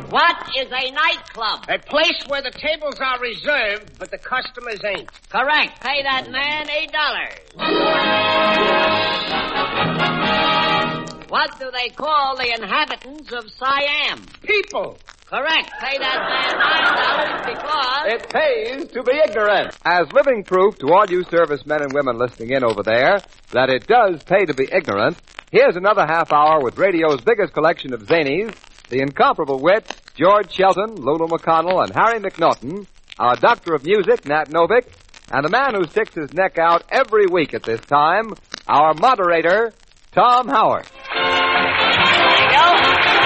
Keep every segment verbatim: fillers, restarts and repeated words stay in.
What is a nightclub? A place where the tables are reserved, but the customers ain't. Correct. Pay that man eight dollars. What do they call the inhabitants of Siam? People. Correct. Pay that man nine dollars because... It pays to be ignorant. As living proof to all you servicemen and women listening in over there that it does pay to be ignorant, here's another half hour with radio's biggest collection of zanies, the incomparable wit, George Shelton, Lulu McConnell, and Harry McNaughton, our doctor of music, Nat Novick, and the man who sticks his neck out every week at this time, our moderator, Tom Howard. There you go.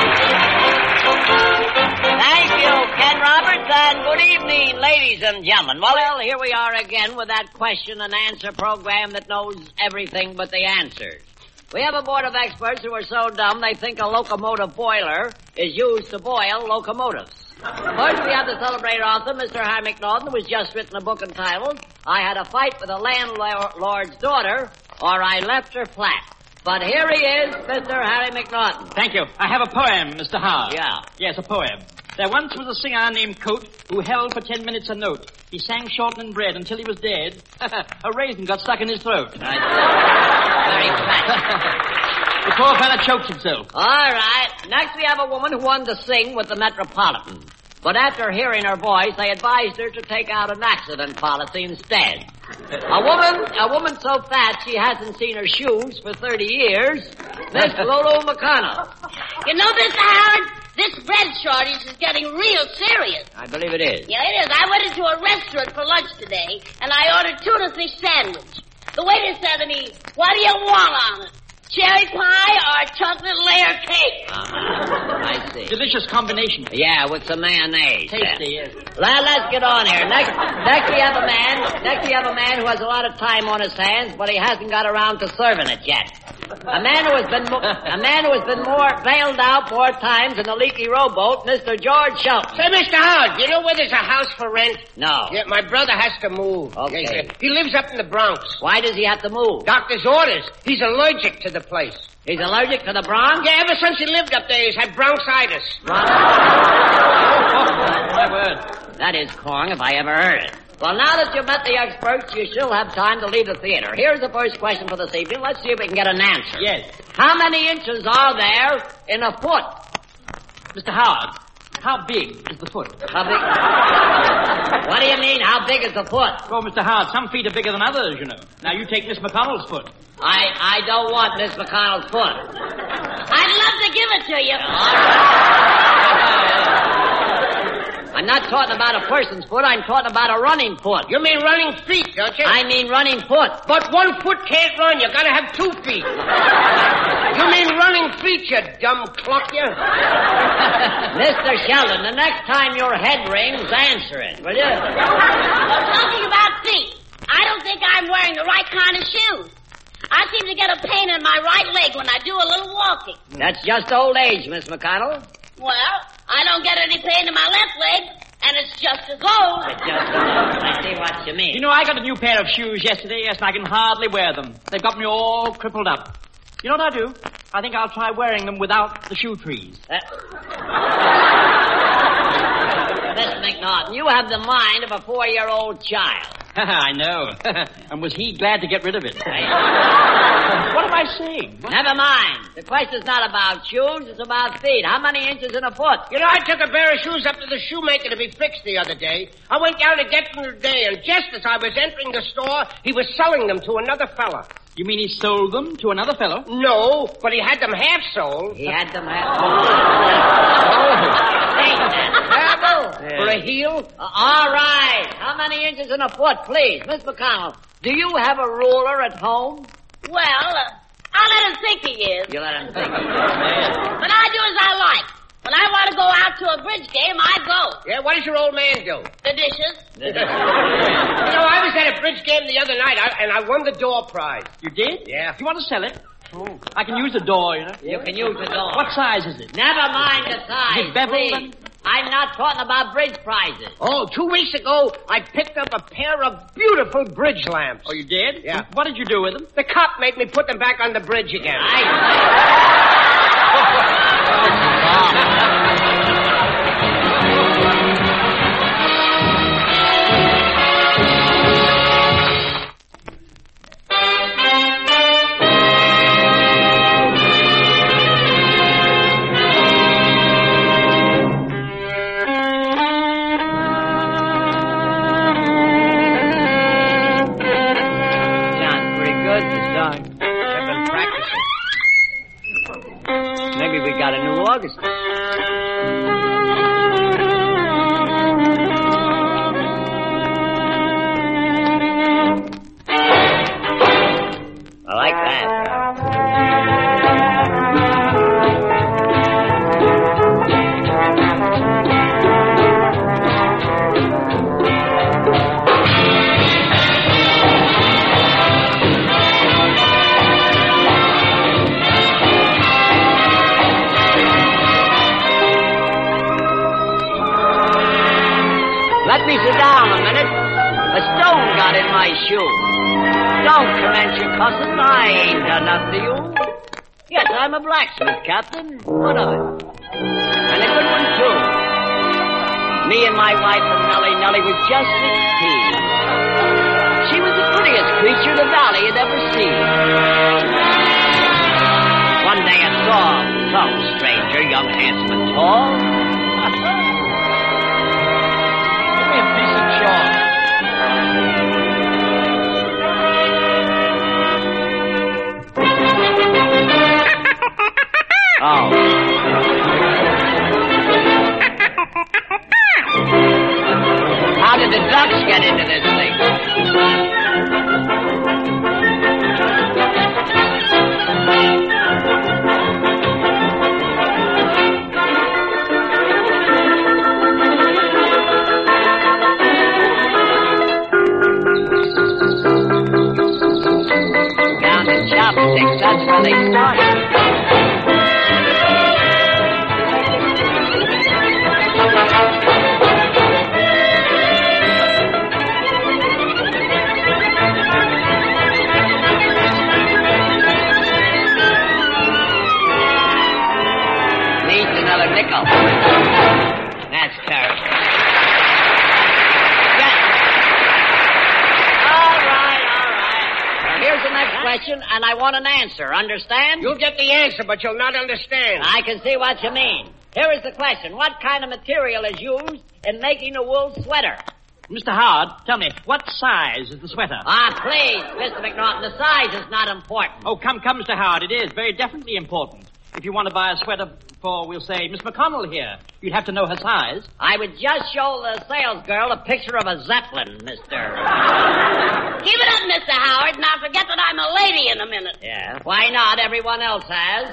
Thank you, Ken Roberts, and good evening, ladies and gentlemen. Well, here we are again with that question and answer program that knows everything but the answers. We have a board of experts who are so dumb they think a locomotive boiler is used to boil locomotives. First, we have the celebrated author, Mister Harry McNaughton, who has just written a book entitled, I Had a Fight with a Landlord's Daughter, or I Left Her Flat. But here he is, Mister Harry McNaughton. Thank you. I have a poem, Mister Howard. Yeah. Yes, a poem. There once was a singer named Coate who held for ten minutes a note. He sang shortening bread until he was dead. A raisin got stuck in his throat. Very fat. The poor fella choked himself. All right. Next, we have a woman who wanted to sing with the Metropolitan. But after hearing her voice, they advised her to take out an accident policy instead. A woman, a woman so fat she hasn't seen her shoes for thirty years, Miss Lulu McConnell. You know, Mister Howard, this bread shortage is getting real serious. I believe it is. Yeah, it is. I went into a restaurant for lunch today, and I ordered tuna fish sandwich. The waiter said to me, what do you want on it? Cherry pie or chocolate layer cake? Uh-huh. I see. Delicious combination. Yeah, with some mayonnaise. Tasty, yes. Well, let's get on here. Next, next we have a man. Next we have a man who has a lot of time on his hands, but he hasn't got around to serving it yet. A man who has been mo- a man who has been more bailed out more times in a leaky rowboat, Mister George Shelton. Say, Mister Howard, you know where there's a house for rent? No. Yeah, my brother has to move. Okay. Yes, he lives up in the Bronx. Why does he have to move? Doctor's orders. He's allergic to the place. He's allergic to the Bronx? Yeah, ever since he lived up there, he's had bronchitis. My word. That is corn, if I ever heard it. Well, now that you've met the experts, you still have time to leave the theater. Here's the first question for this evening. Let's see if we can get an answer. Yes. How many inches are there in a foot? Mister Howard, how big is the foot? How big? What do you mean, how big is the foot? Oh, Mister Howard, some feet are bigger than others, you know. Now, you take Miss McConnell's foot. I I don't want Miss McConnell's foot. I'd love to give it to you. I'm not talking about a person's foot. I'm talking about a running foot. You mean running feet, don't you? I mean running foot. But one foot can't run. You gotta have two feet. You mean running feet, you dumb cluck, you? Mister Sheldon, the next time your head rings, answer it, will you? Well, talking about feet, I don't think I'm wearing the right kind of shoes. I seem to get a pain in my right leg when I do a little walking. That's just old age, Miss McConnell. Well, I don't get any pain in my left leg, and it's just as old. It's just as old. I see what you mean. You know, I got a new pair of shoes yesterday, yes, and I can hardly wear them. They've got me all crippled up. You know what I'll do? I think I'll try wearing them without the shoe trees. Uh, Miss McNaughton, you have the mind of a four-year-old child. I know. And was he glad to get rid of it? What am I saying? What? Never mind. The question's not about shoes, it's about feet. How many inches in a foot? You know, I took a pair of shoes up to the shoemaker to be fixed the other day. I went down to get them today, and just as I was entering the store, he was selling them to another fella. You mean he sold them to another fellow? No, but he had them half sold. He had them half sold. Ain't that terrible? For a heel? Uh, all right. How many inches in a foot, please? Miss McConnell, do you have a ruler at home? Well, uh, I'll let him think he is. You let him think. But I do as I like. When I want to go out to a bridge game, I go. Yeah, what does your old man do? The dishes. You know, I was at a bridge game the other night, I, and I won the door prize. You did? Yeah. You want to sell it? Oh. I can use the door, you know. You can use the door. What size is it? Never mind the size, Is it beveled please. then? I'm not talking about bridge prizes. Oh, two weeks ago, I picked up a pair of beautiful bridge lamps. Oh, you did? Yeah. What did you do with them? The cop made me put them back on the bridge again. I... maybe we got a new Augustine. I like that. Let me sit down a minute. A stone got in my shoe. Don't commence your cussing. I ain't done nothing to you. Yes, I'm a blacksmith, Captain. What of it? And a good one, too. Me and my wife and Nellie. Nellie was just sixteen. She was the prettiest creature the valley had ever seen. One day I saw some stranger, young, handsome, and tall. Give me a piece of chalk. Oh. How did the ducks get into this thing? Down the chopsticks, that's where they started. Nickel. That's terrible. Yes. All right, all right. Now, here's the next question, and I want an answer. Understand? You'll get the answer, but you'll not understand. I can see what you mean. Here is the question. What kind of material is used in making a wool sweater? Mister Howard, tell me, what size is the sweater? Ah, please, Mister McNaughton, the size is not important. Oh, come, come, Mister Howard, it is very definitely important. If you want to buy a sweater for, we'll say, Miss McConnell here, you'd have to know her size. I would just show the sales girl a picture of a Zeppelin, Mister Keep it up, Mister Howard, and I'll forget that I'm a lady in a minute. Yeah, why not? Everyone else has.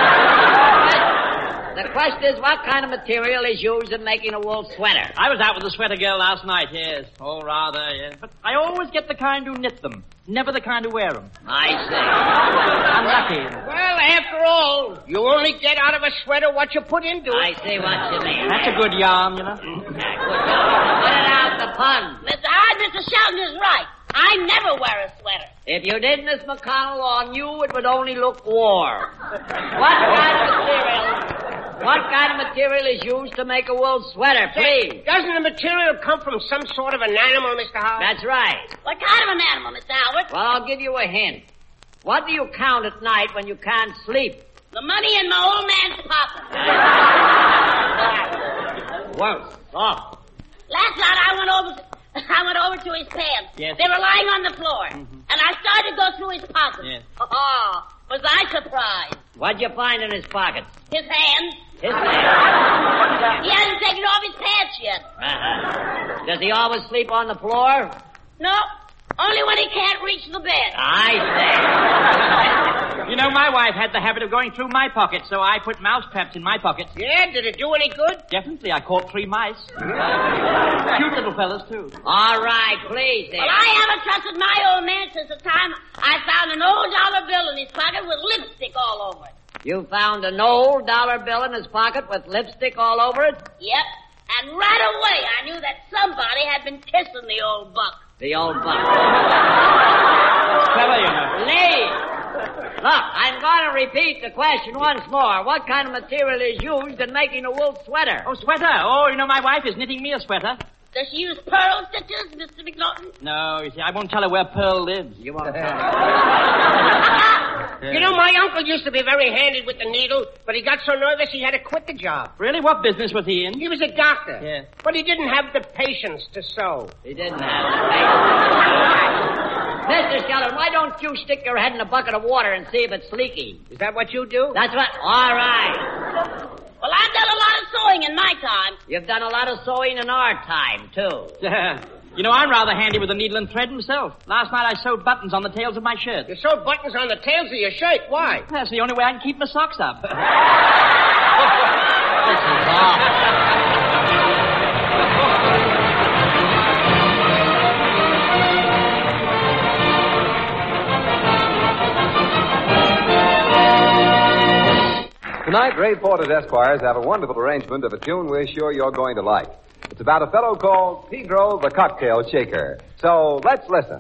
The question is, what kind of material is used in making a wool sweater? I was out with a sweater girl last night, yes. Oh, rather, yes. But I always get the kind who knit them, never the kind who wear them. I see. I'm lucky. Well, after all, you only get out of a sweater what you put into it. I see what you mean. That's a good yarn, you know. Yeah, good yarn. Put it out, the pun. Mister Howard, Mister Sheldon is right. I never wear a sweater. If you did, Miss McConnell, on you, it would only look war. What kind of material... What kind of material is used to make a wool sweater, please? Doesn't the material come from some sort of an animal, Mister Howard? That's right. What kind of an animal, Mister Howard? Well, I'll give you a hint. What do you count at night when you can't sleep? The money in my old man's pocket. Worse. Oh. Last night I went over to, I went over to his pants. Yes. They were lying on the floor. Mm-hmm. And I started to go through his pockets. Yes. Oh, was I surprised. What'd you find in his pockets? His hands. His hands? He hasn't taken off his pants yet. Uh-huh. Does he always sleep on the floor? No, only when he can't reach the bed. I see. You know, my wife had the habit of going through my pockets, so I put mouse traps in my pockets. Yeah, did it do any good? Definitely, I caught three mice. Cute little fellas, too. All right, please, then. Well, I haven't trusted my old man since the time I found an old dollar bill in his pocket with lipstick all over it. You found an old dollar bill in his pocket with lipstick all over it? Yep. And right away I knew that somebody had been kissing the old buck. The old buck. Clever, you know. Lee! Look, I'm going to repeat the question once more. What kind of material is used in making a wool sweater? Oh, sweater. Oh, you know, my wife is knitting me a sweater. Does she use pearl stitches, Mister McNaughton? No, you see, I won't tell her where Pearl lives. You won't tell You know, my uncle used to be very handy with the needle, but he got so nervous he had to quit the job. Really? What business was he in? He was a doctor. Yeah. But he didn't have the patience to sew. He didn't have Mister Sheldon, why don't you stick your head in a bucket of water and see if it's leaky? Is that what you do? That's what... All right. Well, I've done a lot of sewing in my time. You've done a lot of sewing in our time, too. You know, I'm rather handy with a needle and thread myself. Last night I sewed buttons on the tails of my shirt. You sew buttons on the tails of your shirt. Why? That's the only way I can keep my socks up. Tonight, Ray Porter's Esquires have a wonderful arrangement of a tune we're sure you're going to like. It's about a fellow called Pedro the Cocktail Shaker. So let's listen.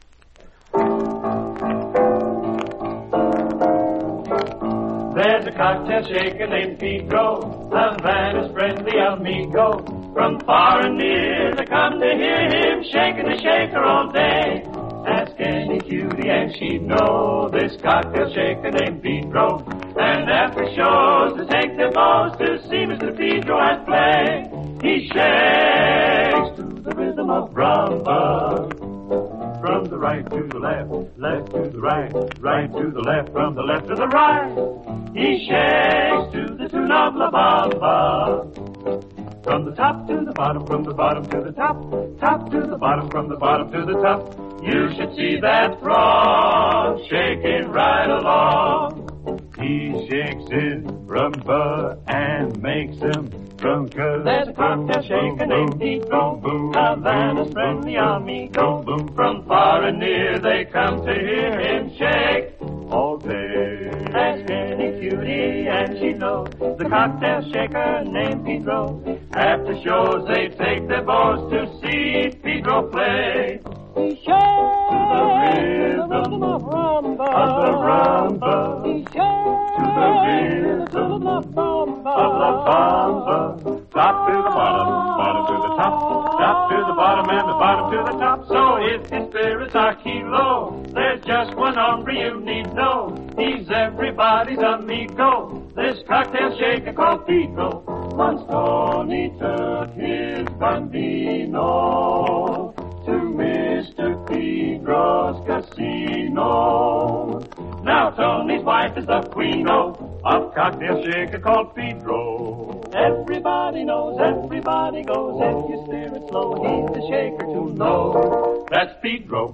There's a cocktail shaker named Pedro, Havana's friendly amigo. From far and near they come to hear him shaking the shaker all day. Ask any cutie and she'd know this cocktail shaker named Pedro. And after shows to take their bows to see Mister Pedro at play. He shakes to the rhythm of rumba. From the right to the left, left to the right, right to the left, from the left to the right. He shakes to the tune of La Bamba. From the top to the bottom, from the bottom to the top, top to the bottom, from the bottom to the top. You should see that frog shaking right along. He shakes his rumba and makes him drunker. There's a cocktail shaker named Pedro, Havana's friendly amigo. From far and near they come to hear him shake all day. Ask any cutie and she knows the cocktail shaker named Pedro. After shows they take their bows to see Pedro play. He shakes to the rhythm of rumba, of the rumba. He shakes to the rhythm of rumba, of the bamba. Top to the bottom, bottom to the top, top to the bottom and the bottom to the top. So if his spirits are kilo, there's just one hombre you need know. He's everybody's amigo, this cocktail shaker called Pedro. Once Tony took his bambino to Mister Pedro's casino. Now Tony's wife is the queen of cocktail shaker called Pedro. Everybody knows, everybody goes. If your spirit's low, he's the shaker to know. That's Pedro.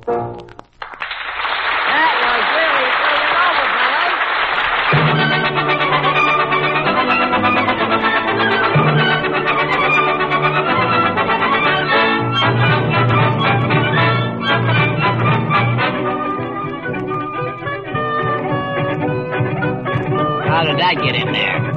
That was really brilliant over, How did that get in there?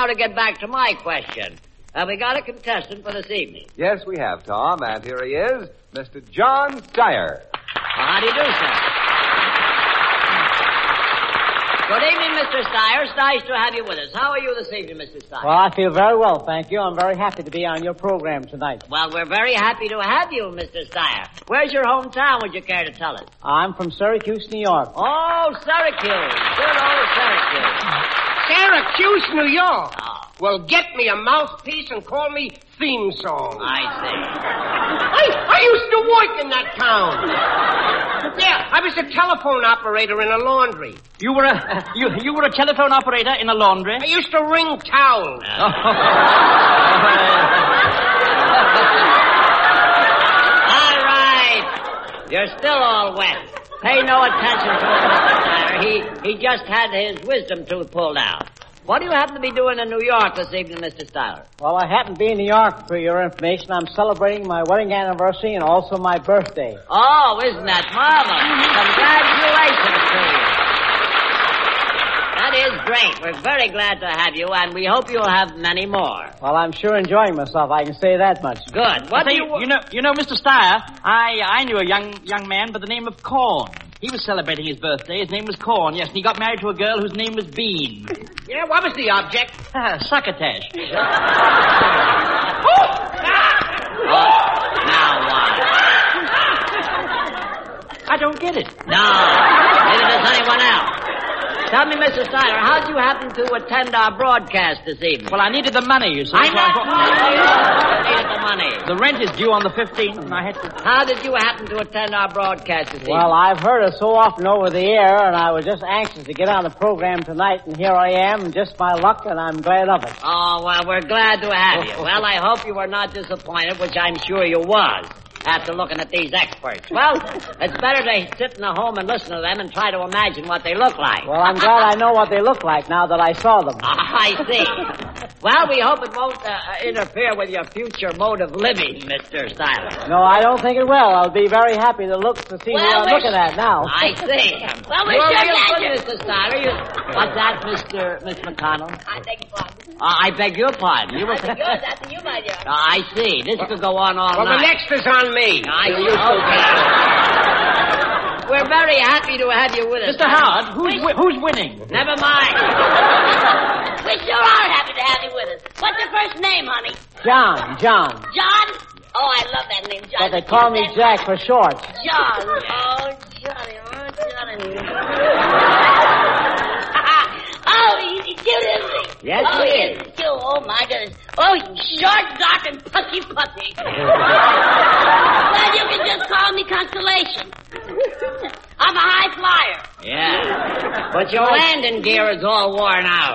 now to get back to my question. Have we got a contestant for this evening? Yes, we have, Tom, and here he is, Mister John Steyer. Well, how do you do, sir? Good evening, Mister Steyer. It's nice to have you with us. How are you this evening, Mister Steyer? Well, I feel very well, thank you. I'm very happy to be on your program tonight. Well, we're very happy to have you, Mister Steyer. Where's your hometown, would you care to tell us? I'm from Syracuse, New York. Oh, Syracuse. Good old Syracuse. Syracuse, New York. Oh. Well, get me a mouthpiece and call me theme song. I see. I, I used to work in that town. Yeah, I was a telephone operator in a laundry. You were a uh, you you were a telephone operator in a laundry. I used to wring towels. All right. You're still all wet. Pay no attention to him, Mister Steyer. He, he just had his wisdom tooth pulled out. What do you happen to be doing in New York this evening, Mister Steyer? Well, I happen to be in New York, for your information. I'm celebrating my wedding anniversary and also my birthday. Oh, isn't that marvelous? Congratulations to you. That is great. We're very glad to have you, and we hope you'll have many more. Well, I'm sure enjoying myself. I can say that much. Good. What Say, do you... you know, you know, Mister Steyer, I I knew a young young man by the name of Corn. He was celebrating his birthday. His name was Corn, yes, and he got married to a girl whose name was Bean. Yeah, what was the object? Succotash. Oh, now what? I don't get it. No. Neither does anyone else. Tell me, Mister Steyer, how'd you happen to attend our broadcast this evening? Well, I needed the money, you see. I so know thought- you needed the money. The rent is due on the fifteenth, and I had to... How did you happen to attend our broadcast this evening? Well, I've heard it so often over the air, and I was just anxious to get on the program tonight, and here I am, just my luck, and I'm glad of it. Oh, well, we're glad to have you. Well, I hope you were not disappointed, which I'm sure you was, after looking at these experts. Well, it's better to sit in the home and listen to them and try to imagine what they look like. Well, I'm glad I know what they look like now that I saw them. I see. Well, we hope it won't uh, interfere with your future mode of living, Mister Steyer. No, I don't think it will. I'll be very happy to look to see Well, what I'm we're looking at now. I see. Well, we're You're sure real glad good, you... Mister Steyer. You... What's that, Mister Miss McConnell? I beg your pardon. Uh, I beg your pardon. You were... I think yours. I think you, my dear. Uh, I see. This could go on all Well, the night. next is on me. I see. Okay. We're very happy to have you with us. Mister Howard, who's wi- who's winning? Never mind. We sure are happy to have you with us. What's your first name, honey? John, John. John? Oh, I love that name, John. But they call me Jack for short. John. Oh, Johnny. Oh, Johnny. Oh, he's cute, isn't he? Yes, oh, he he is. cute. Oh, my goodness. Oh, he's short, dark, and pussy pussy. Well, you can just call me Constellation. I'm a high flyer. Yeah. But your landing gear is all worn out.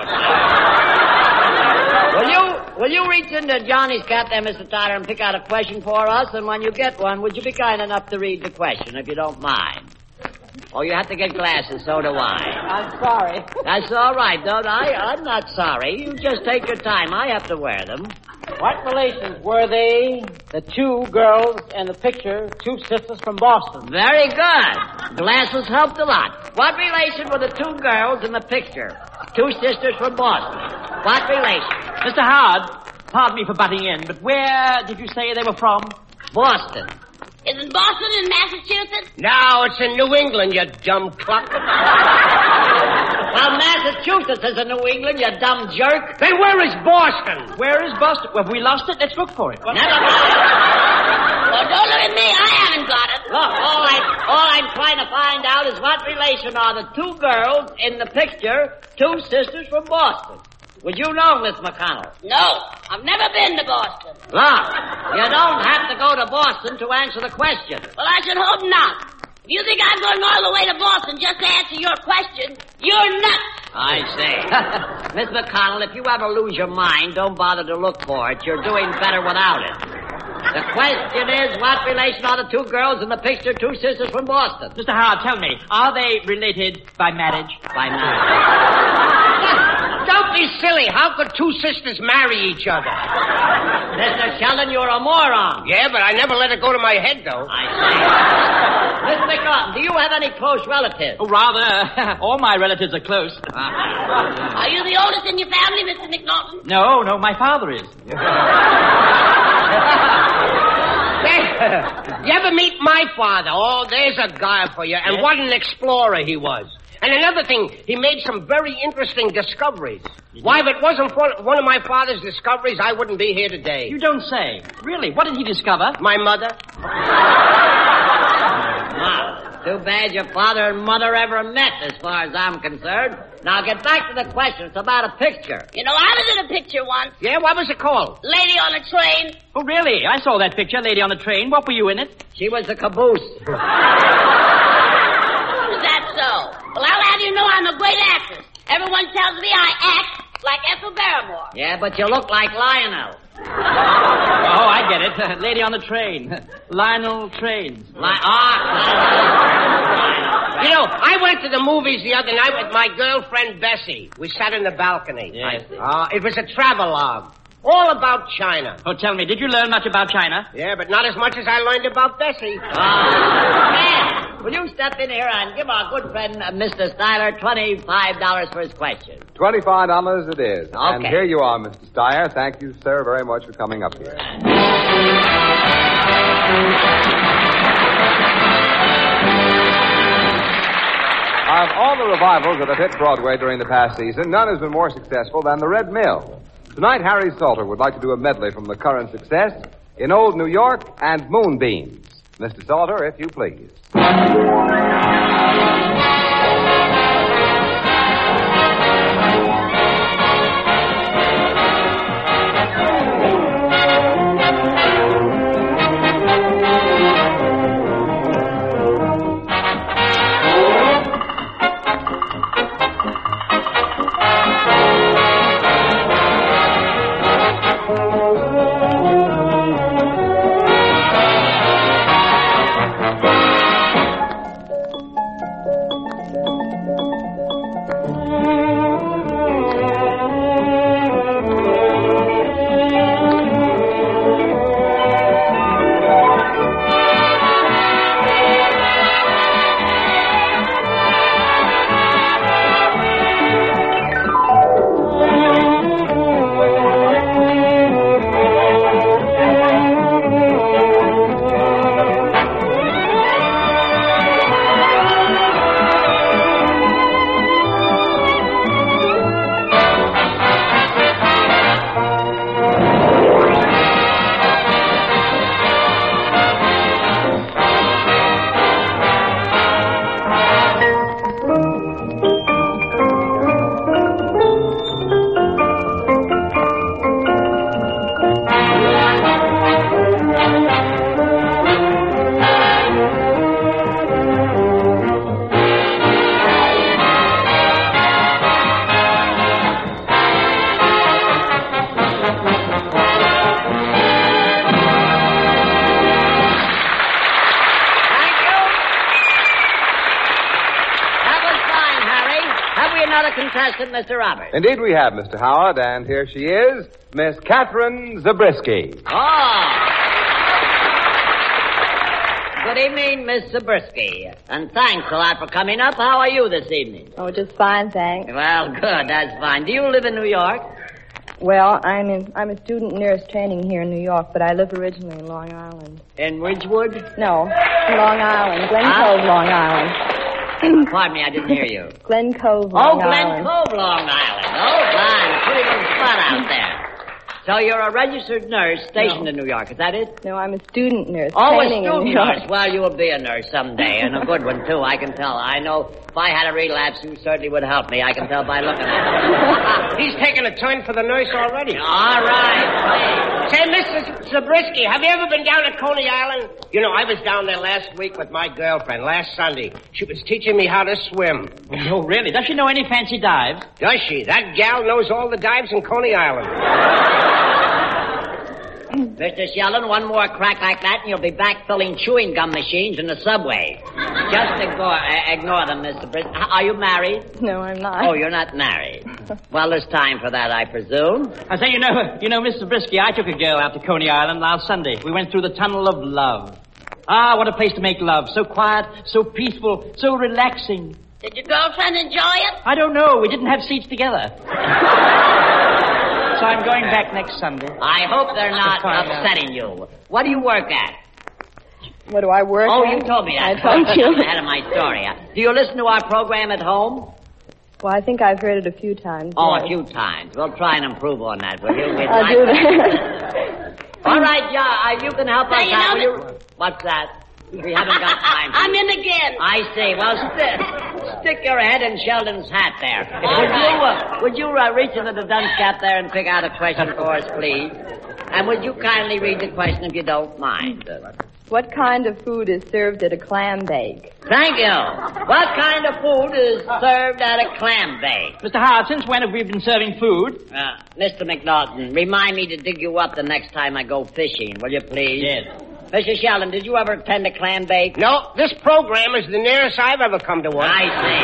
Will you will you reach into Johnny's cap there, Mister Tyler, and pick out a question for us? And when you get one, would you be kind enough to read the question, if you don't mind? Oh, you have to get glasses, so do I. I'm sorry. That's all right, don't I? I'm not sorry. You just take your time. I have to wear them. What relations were they, the two girls in the picture, two sisters from Boston? Very good. Glasses helped a lot. What relation were the two girls in the picture? Two sisters from Boston. What relation? Mister Howard, pardon me for butting in, but where did you say they were from? Boston. Isn't Boston in Massachusetts? No, it's in New England, you dumb cluck. Well, Massachusetts is in New England, you dumb jerk. Then where is Boston? Where is Boston? Well, have we lost it? Let's look for it. Never mind. Well, don't look at me. I haven't got it. Look, all, I, all I'm trying to find out is what relation are the two girls in the picture, two sisters from Boston. Would you know, Miss McConnell? No, I've never been to Boston. Look, you don't have to go to Boston to answer the question. Well, I should hope not. If you think I'm going all the way to Boston just to answer your question, you're nuts. I see. Miss McConnell, if you ever lose your mind, don't bother to look for it. You're doing better without it. The question is, what relation are the two girls in the picture, two sisters from Boston? Mister Howard, tell me, are they related by marriage? By marriage. Don't be silly. How could two sisters marry each other? Mister Sheldon, you're a moron. Yeah, but I never let it go to my head, though. I see. Mister McNaughton, do you have any close relatives? Oh, rather. All my relatives are close. Are you the oldest in your family, Mister McNaughton? No, no, my father is. You ever meet my father? Oh, there's a guy for you. And Yes? what an explorer he was. And another thing, he made some very interesting discoveries. Why, if it wasn't for one of my father's discoveries, I wouldn't be here today. You don't say. Really? What did he discover? My mother? Wow. Too bad your father and mother ever met, as far as I'm concerned. Now, get back to the question. It's about a picture. You know, I was in a picture once. Yeah, what was it called? Lady on a train. Oh, really? I saw that picture, Lady on the Train. What were you in it? She was the caboose. Is that so? Well, I'll have you know I'm a great actress. Everyone tells me I act like Ethel Barrymore. Yeah, but you look like Lionel. Oh, I get it. Lady on the Train. Lionel Trains. Li- ah, You know, I went to the movies the other night with my girlfriend, Bessie. We sat in the balcony. Yes. Uh, it was a travelogue. All about China. Oh, tell me, did you learn much about China? Yeah, but not as much as I learned about Bessie. Man, will you step in here and give our good friend, uh, Mister Styler, twenty-five dollars for his question? Twenty-five dollars it is. And Okay. here you are, Mister Steyer. Thank you, sir, very much for coming up here. Of all the revivals that have hit Broadway during the past season, none has been more successful than The Red Mill. Tonight, Harry Salter would like to do a medley from the current success in Old New York and Moonbeams. Mister Salter, if you please. Contestant, Mister Roberts. Indeed we have, Mister Howard, and here she is, Miss Catherine Zabriskie. Oh. Good evening, Miss Zabriskie. And thanks a lot for coming up. How are you this evening? Oh, just fine, thanks. Well, good. That's fine. Do you live in New York? Well, I'm in, I'm a student nurse training here in New York, but I live originally in Long Island. In Ridgewood? No, Long Island, Glen Huh? Cove, Long Island. Pardon me, I didn't hear you. Glen Cove, Oh, Long Glen Island. Cove, Long Island. Oh, fine. A pretty little spot out there. So you're a registered nurse stationed No. in New York, is that it? No, I'm a student nurse Oh, a training in student New York. nurse. Well, you will be a nurse someday, and a good one, too, I can tell. I know if I had a relapse, you certainly would help me. I can tell by looking at you. He's taking a turn for the nurse already. All right. Say, Mister Zabriskie, have you ever been down at Coney Island? You know, I was down there last week with my girlfriend, last Sunday. She was teaching me how to swim. Oh, really? Does she know any fancy dives? Does she? That gal knows all the dives in Coney Island. Mister Sheldon, one more crack like that, and you'll be back filling chewing gum machines in the subway. Just ignore, uh, ignore them, Mister Britt. Are you married? No, I'm not. Oh, you're not married. Well, there's time for that, I presume. I say, you know, you know, Mister Brisky, I took a girl out to Coney Island last Sunday. We went through the tunnel of love. Ah, what a place to make love. So quiet, so peaceful, so relaxing. Did your girlfriend enjoy it? I don't know. We didn't have seats together. So I'm going back next Sunday. I hope they're not find upsetting you. What do you work at? What do I work Oh, at? you told me that. I told you. Ahead of my story. Do you listen to our program at home? Well, I think I've heard it a few times. Oh, yes. a few times. We'll try and improve on that, will you? We'd I'll like do that. that. All right, yeah, uh, you can help us Say, you out. know Will you? What's that? We haven't got time. I'm in again. I see. Well, st- stick your head in Sheldon's hat there. All would right. you, uh, would you uh, reach into the dunce cap there and pick out a question for us, please? And would you kindly read the question if you don't mind? Uh, What kind of food is served at a clam bake? Thank you. What kind of food is served at a clam bake? Mister Howard, since when have we been serving food? Uh, Mister McNaughton, remind me to dig you up the next time I go fishing, will you please? Yes. Mister Sheldon, did you ever attend a clam bake? No, this program is the nearest I've ever come to one. I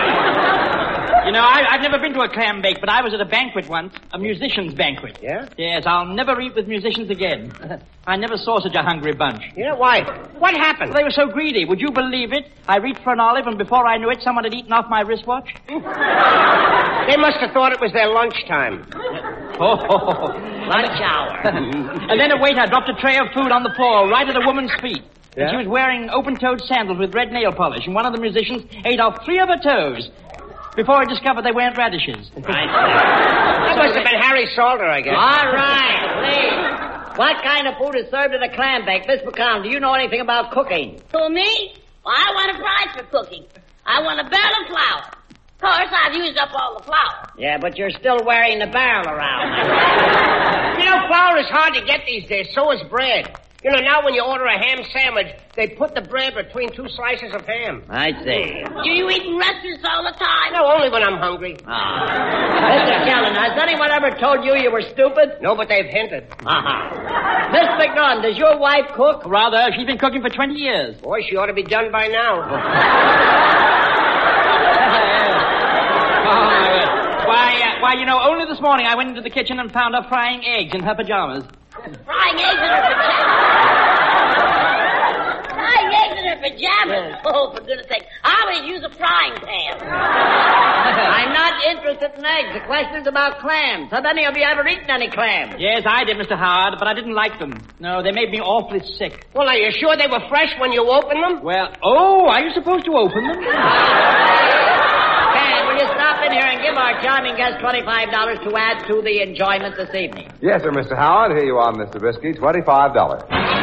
see. You know, I, I've never been to a clam bake, but I was at a banquet once, a musician's banquet. Yeah? Yes, I'll never eat with musicians again. I never saw such a hungry bunch. Yeah, why? What happened? They were so greedy. Would you believe it? I reached for an olive, and before I knew it, someone had eaten off my wristwatch. They must have thought it was their lunchtime. Oh, Lunch hour. and then a waiter dropped a tray of food on the floor right at a woman's feet. Yeah? And she was wearing open-toed sandals with red nail polish, and one of the musicians ate off three of her toes before he discovered they weren't radishes. Right That must have been Harry Salter, I guess. All right, please. What kind of food is served at a clam bake? Miss McCown, do you know anything about cooking? Who, me? Well, I want a prize for cooking. I want a barrel of flour. Of course, I've used up all the flour. Yeah, but you're still wearing the barrel around. You know, flour is hard to get these days. So is bread. You know, now when you order a ham sandwich, they put the bread between two slices of ham. I see. Do you eat in restaurants all the time? No, only when I'm hungry. Ah. Mister Sheldon, has anyone ever told you you were stupid? No, but they've hinted. Uh-huh. Miss McNaughton, does your wife cook? Rather, she's been cooking for twenty years. Boy, she ought to be done by now. Oh, why, uh, why, you know, only this morning I went into the kitchen and found her frying eggs in her pajamas. Frying eggs in her pajamas. Frying eggs in her pajamas? Oh, for goodness sake. I always use a frying pan. I'm not interested in eggs. The question's about clams. Have any of you ever eaten any clams? Yes, I did, Mister Howard, but I didn't like them. No, they made me awfully sick. Well, are you sure they were fresh when you opened them? Well, oh, are you supposed to open them? Ken, will you stop in here and give our charming guest twenty-five dollars to add to the enjoyment this evening? Yes, sir, Mister Howard. Here you are, Mister Brisky. twenty-five dollars.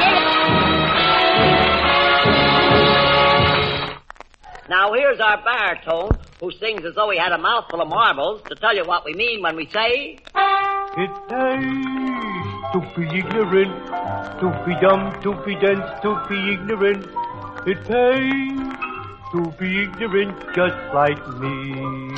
Now, here's our baritone, who sings as though he had a mouthful of marbles, to tell you what we mean when we say... It pays to be ignorant, to be dumb, to be dense, to be ignorant. It pays to be ignorant just like me.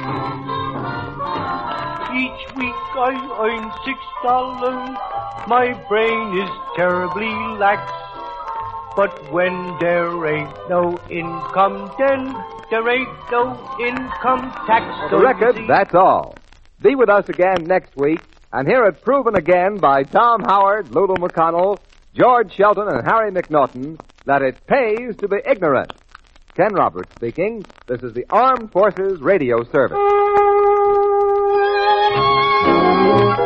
Each week I earn six dollars. My brain is terribly lax. But when there ain't no income, then there ain't no income tax. For the record, that's all. Be with us again next week and hear it proven again by Tom Howard, Lulu McConnell, George Shelton, and Harry McNaughton that it pays to be ignorant. Ken Roberts speaking. This is the Armed Forces Radio Service.